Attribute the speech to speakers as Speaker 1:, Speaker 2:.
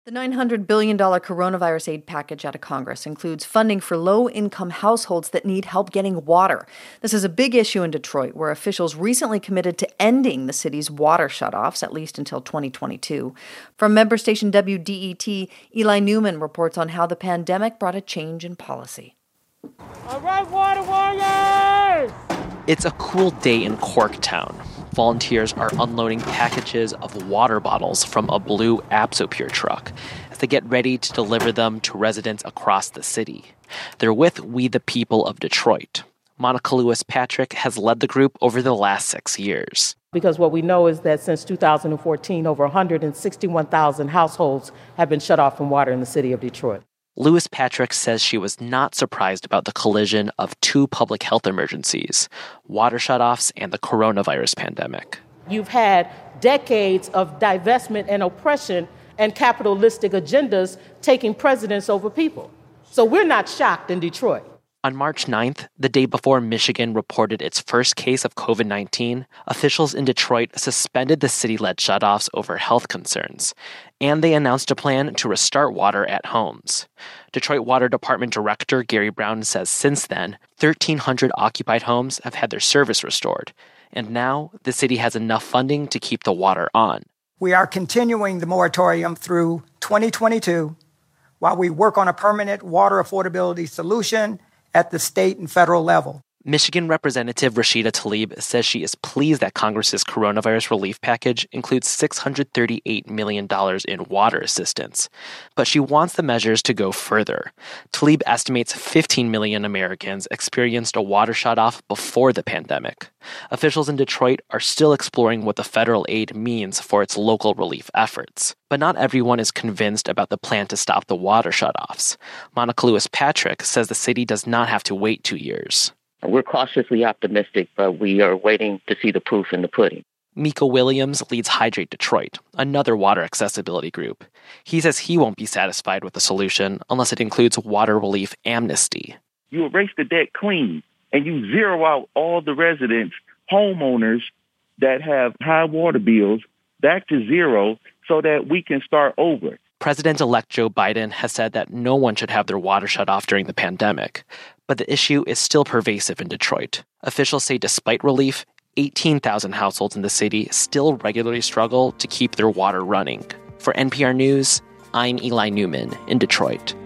Speaker 1: The $900 billion coronavirus aid package out of Congress includes funding for low-income households that need help getting water. This is a big issue in Detroit, where officials recently committed to ending the city's water shutoffs, at least until 2022. From member station WDET, Eli Newman reports on how the pandemic brought a change in policy.
Speaker 2: All right, water warriors!
Speaker 3: It's a cool day in Corktown. Volunteers are unloading packages of water bottles from a blue Absopure truck as they get ready to deliver them to residents across the city. They're with We the People of Detroit. Monica Lewis-Patrick has led the group over the last 6 years.
Speaker 2: Because what we know is that since 2014, over 161,000 households have been shut off from water in the city of Detroit.
Speaker 3: Lewis-Patrick says she was not surprised about the collision of two public health emergencies, water shutoffs and the coronavirus pandemic.
Speaker 2: You've had decades of divestment and oppression and capitalistic agendas taking precedence over people. So we're not shocked in Detroit.
Speaker 3: On March 9th, the day before Michigan reported its first case of COVID-19, officials in Detroit suspended the city-led shutoffs over health concerns, and they announced a plan to restart water at homes. Detroit Water Department Director Gary Brown says since then, 1,300 occupied homes have had their service restored, and now the city has enough funding to keep the water on.
Speaker 4: We are continuing the moratorium through 2022 while we work on a permanent water affordability solution at the state and federal level.
Speaker 3: Michigan Representative Rashida Tlaib says she is pleased that Congress's coronavirus relief package includes $638 million in water assistance, but she wants the measures to go further. Tlaib estimates 15 million Americans experienced a water shutoff before the pandemic. Officials in Detroit are still exploring what the federal aid means for its local relief efforts. But not everyone is convinced about the plan to stop the water shutoffs. Monica Lewis-Patrick says the city does not have to wait 2 years.
Speaker 5: We're cautiously optimistic, but we are waiting to see the proof in the pudding.
Speaker 3: Miko Williams leads Hydrate Detroit, another water accessibility group. He says he won't be satisfied with the solution unless it includes water relief amnesty.
Speaker 6: You erase the debt clean, and you zero out all the residents, homeowners that have high water bills back to zero so that we can start over.
Speaker 3: President-elect Joe Biden has said that no one should have their water shut off during the pandemic, but the issue is still pervasive in Detroit. Officials say despite relief, 18,000 households in the city still regularly struggle to keep their water running. For NPR News, I'm Eli Newman in Detroit.